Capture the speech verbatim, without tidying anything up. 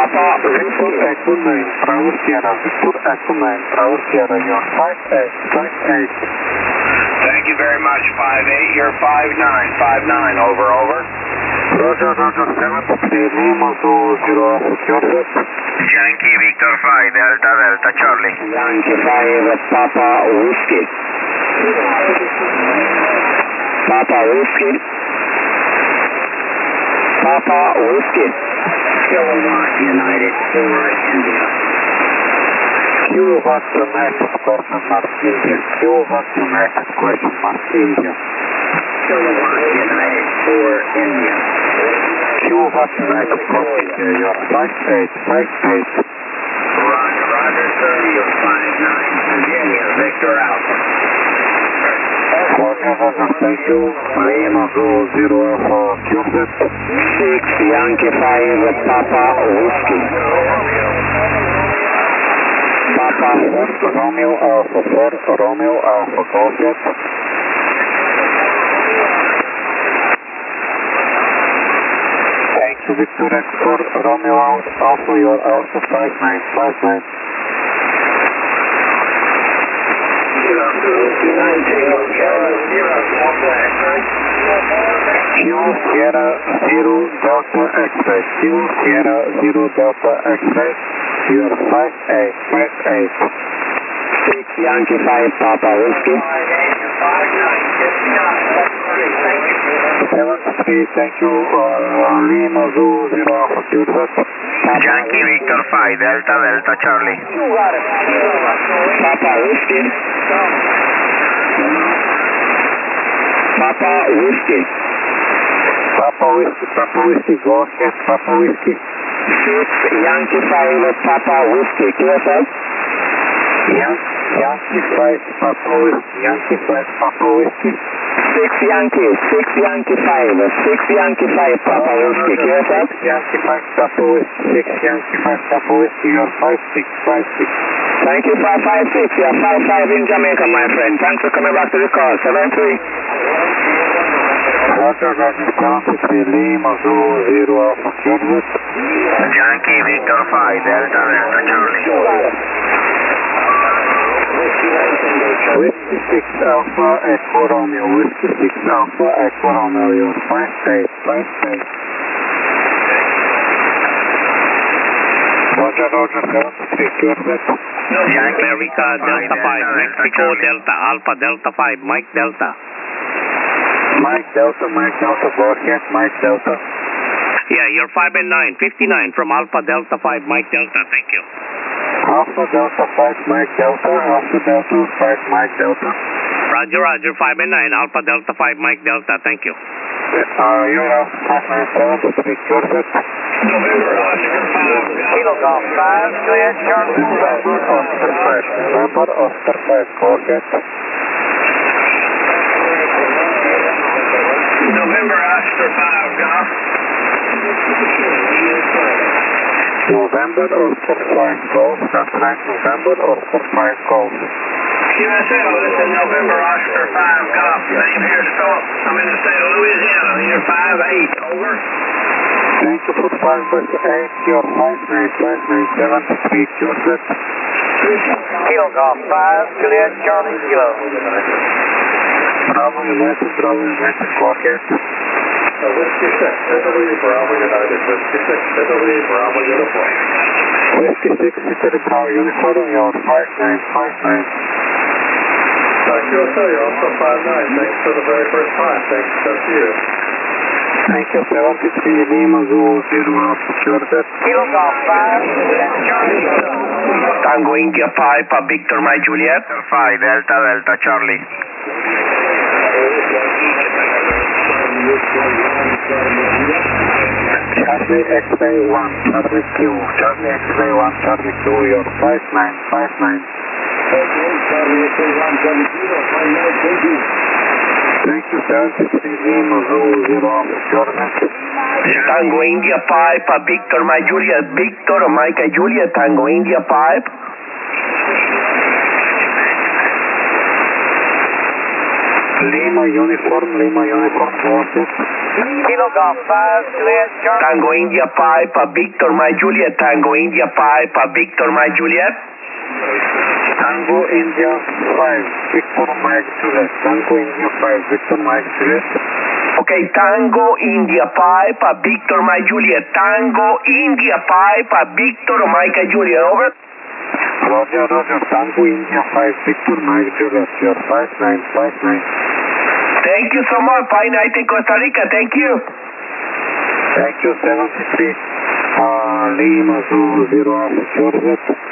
Papa Victor Echo nine, Bravo Sierra, Victor Echo nine, Bravo Sierra, you're five eight, five eight. Thank you very much, five eight, you're five nine, five nine, over, over. Roger, Roger, seven three, Lima two zero, secure set. Yankee Victor five, Delta, Delta, Charlie. Yankee five, Papa Whiskey. Papa Whiskey. Papa Whiskey. Kilowatt United four, India. Kilowatt United question mark India. Kilowatt United question mark India. Kilowatt United four, India. Kilowatt United for India, you're five eight, five eight. Roger, Roger, sir, you're five nine, Virginia, Victor Alpha. Roger, Roger, thank you. Lima two zero four, Q-set. six, Yankee five, Papa Whiskey. Papa four, Romeo Alpha four, Romeo Alpha, call set. Thank you, Victor X four, Romeo Alpha, you're Alpha five nine, five nine. Q Sierra zero Delta X-ray, Q Sierra zero Delta X-ray, you're five eight, five eight. six Yankee five, Papa Whiskey. seven three, thank you, uh, Lima Zoo zero Alpha Q-set. Yankee Victor five, Delta, Delta, Charlie. Papa Whiskey. Papa Whiskey. Papa Whiskey, Papa Whiskey, go ahead, Papa Whiskey. six Yankee five, Papa Whiskey, Q S L. Yan Yankee five, Papa Whiskey, Yankee five, Papa Whiskey. six Yankee, six Yankee five, six Yankee five, Papa Whiskey, Q S L. Yankee five, Papa Whiskey, six Yankee five, Papa Whiskey, you're five six, five six. Thank you, five five six, you're five five in Jamaica, my friend. Thanks for coming back to the call, seven three. Roger, Roger, seven three, Lima Zoo zero Alpha Q-set. Yankee Victor five, Delta, Delta, Charlie. Whiskey six Alpha Echo Romeo, Whiskey six Alpha Echo Romeo, you're five eight, five eight. Roger, Roger, seven three, Q-set. Yankee America Delta five, Mexico Delta, Alpha Delta five, Mike Delta. Mike Delta, Mike Delta, go ahead, Mike Delta. Yeah, you're five and nine, fifty-nine from Alpha Delta five, Mike Delta, thank you. Alpha Delta five, Mike Delta, Alpha Delta five, Mike Delta. Roger, Roger, five and nine, Alpha Delta five, Mike Delta, thank you. Uh, you're Alpha five nine seven three, Q-set. November Oscar five, Kilo Golf five, clear, Charlie. November Oscar five, November Oscar five, go ahead. November Oscar five, Golf. November Oscar five, Golf, that's right, November Oscar five, Golf. Q S L, this is November Oscar five, Golf. Name here, Philip. I'm in the state of Louisiana. You're five eight, over. Thank you for five eight, you're five nine, five nine seven three, Q-set. Kilo Golf five, clear, Charlie, Kilo. Bravo United, Bravo United, go ahead. Whiskey six, Italy, Bravo United, Whiskey six, Italy, Bravo Uniform. Whiskey six, Italy, Bravo Uniform, you're five nine, five nine. Q S L, you're also five nine, thanks for the very first time, thanks to you. Thank you, seven three, Lima Zoo zero Alpha Q-set. Kilo Golf five, Charlie. Tango India five, Victor Mike Juliet. five, Delta, Delta, Charlie. Charlie X-ray one, Charlie Q, Charlie X-ray one, Charlie Q, you're five nine, five nine. Thank you, seven three, Lima Zoo zero Alpha Q-set. Tango India five, Victor Mike Juliet, Victor Mike Juliet, Tango India five. Lima Uniform, Lima Uniform, Joseph. Kilo Golf five, Juliet, Charlie. Tango India Pipe, Victor Mike Juliet, Tango India Pipe, Victor Mike Juliet. Tango India five, Victor Mike Juliet. Tango India five, Victor Mike Juliet. Okay, Tango India Pipe, Victor Mike Juliet, Tango India Pipe, Victor Mike Juliet, over. Roger, Roger, Tango India five, Victor Mike Juliet, you're five nine five nine. Thank you so much, fine night in Costa Rica, thank you. Thank you, seventy-three, uh, Lima Zulu zero Alpha, Georgia.